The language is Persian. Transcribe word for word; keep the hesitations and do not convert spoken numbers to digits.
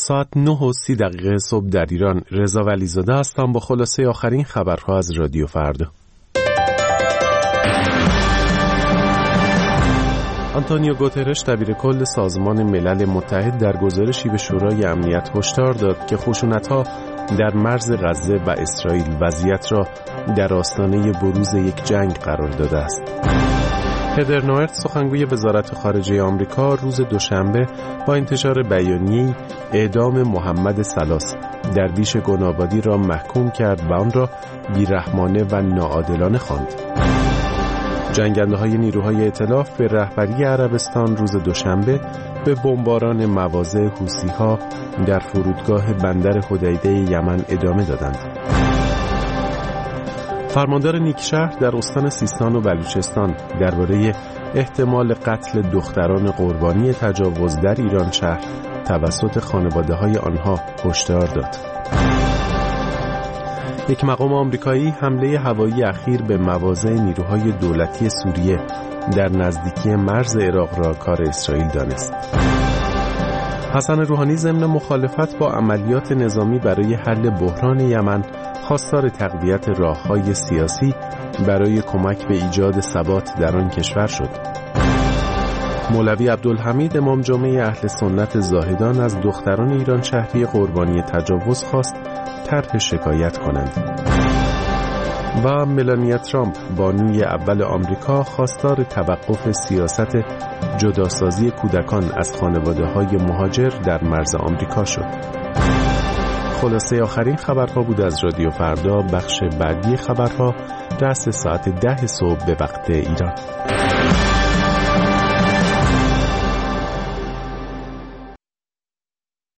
ساعت نه و سی دقیقه صبح در ایران. رضا ولیزاده هستم با خلاصه آخرین خبرها از رادیو فردا. آنتونیو گوترش دبیرکل سازمان ملل متحد در گزارشی به شورای امنیت هشدار داد که خشونت‌ها در مرز غزه و اسرائیل وضعیت را در آستانه بروز یک جنگ قرار داده است. هدر نوئرت سخنگوی وزارت خارجه آمریکا روز دوشنبه با انتشار بیانیه‌ای اعدام محمد سلاس درویش گنابادی را محکوم کرد و آن را بیرحمانه و ناعادلانه خواند. جنگنده‌های نیروهای ائتلاف به رهبری عربستان روز دوشنبه به بمباران مواضع حوثی‌ها در فرودگاه بندر حدیده یمن ادامه دادند. فرماندار نیکشهر در استان سیستان و بلوچستان درباره احتمال قتل دختران قربانی تجاوز در ایران شهر توسط خانواده‌های آنها هشدار داد. یک مقام آمریکایی حمله هوایی اخیر به مواضع نیروهای دولتی سوریه در نزدیکی مرز عراق را کار اسرائیل دانست. حسن روحانی ضمن مخالفت با عملیات نظامی برای حل بحران یمن خواستار تقویت راه‌های سیاسی برای کمک به ایجاد ثبات در آن کشور شد. مولوی عبدالحمید امام جمعه اهل سنت زاهدان از دختران ایران شهری قربانی تجاوز خواست طرح شکایت کنند. و ملانیا ترامپ بانوی اول آمریکا خواستار توقف سیاست جداسازی کودکان از خانواده‌های مهاجر در مرز آمریکا شد. خلاصه آخرین خبرها بود از رادیو فردا. بخش بعدی خبرها رأس ساعت ده صبح به وقت ایران.